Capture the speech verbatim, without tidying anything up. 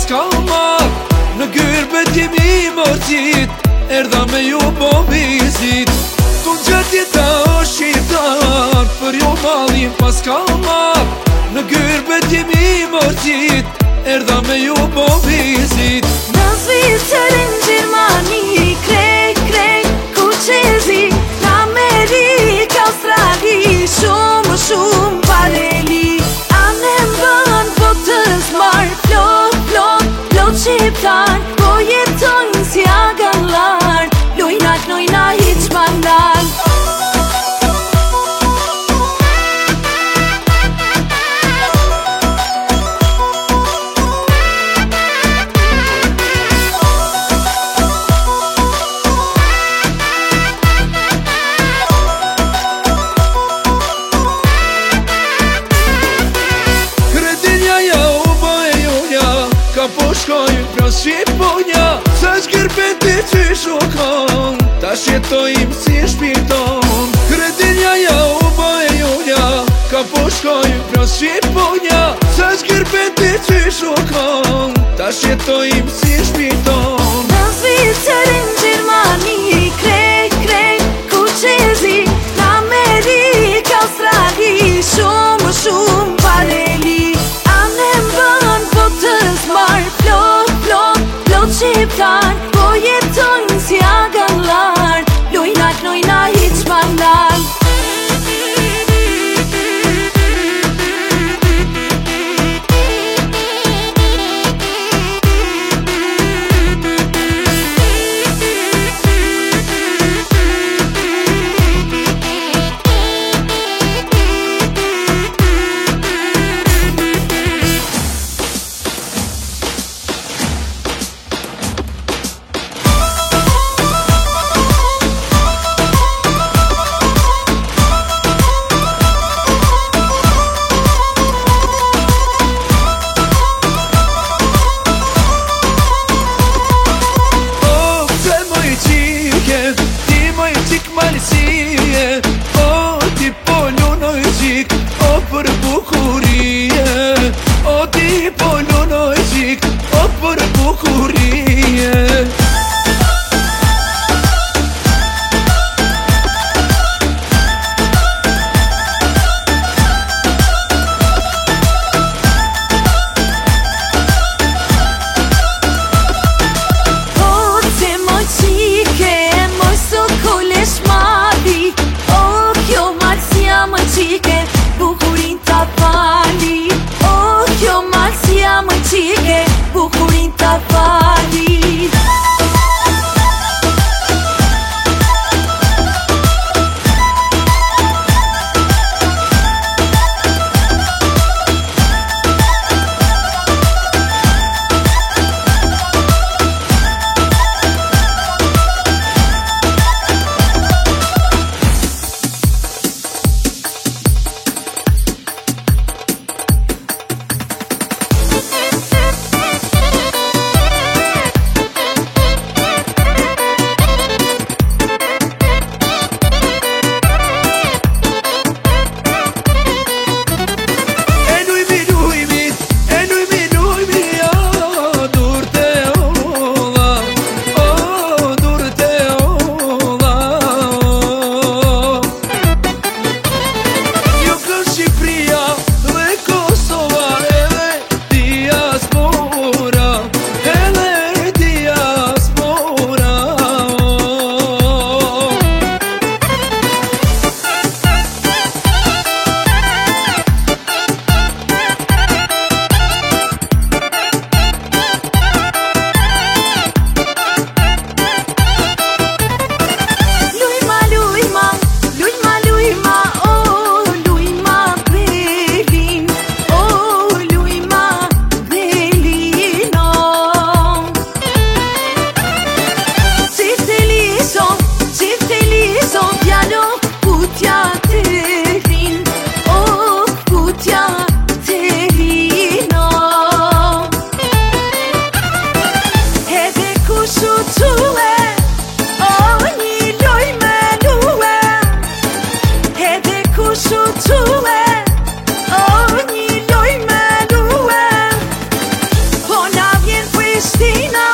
s'ka marr. Në gyrbet jemi mortit, erdha me ju bo vizit. Tu gjatë jeta o shqiptar, për ju malin pas ka marr. Në gyrbet jemi mortit, erdha me ju bo vizit. Në Zvicërën, Gjermani, krejt, krejt, ku qezi. Në Amerikë, Australi, shumë, shumë pareli. Anë mbën botës marë, plot, plot, plot shqiptar. Po jetojnë si agallar, lujnat, lujna, hiq mandal. Ka po shkojnë pras Shqiponja, sa shkirpeti që shokon, ta shjetojmë si shpirton. Kredinja ja u bëhe jonja, ka po shkojnë pras Shqiponja, sa shkirpeti që shokon, ta shjetojmë si shpirton. Në Zvicërën, Gjermani, krejt, krejt, ku qezi. Në Amerikë, Australi, shumë, shumë pareli. Anë mbën botës marë, plot, plot, plot shqiptar. Po jetojnë si agallar, lujnat, lujna, hiq mandal. O ti polu noj qik, o për bukurie. O ti polu noj qik, o për bukurie. Bukurin ta pali, oh kjo malsia më qike, bukurin ta pali. Prishtina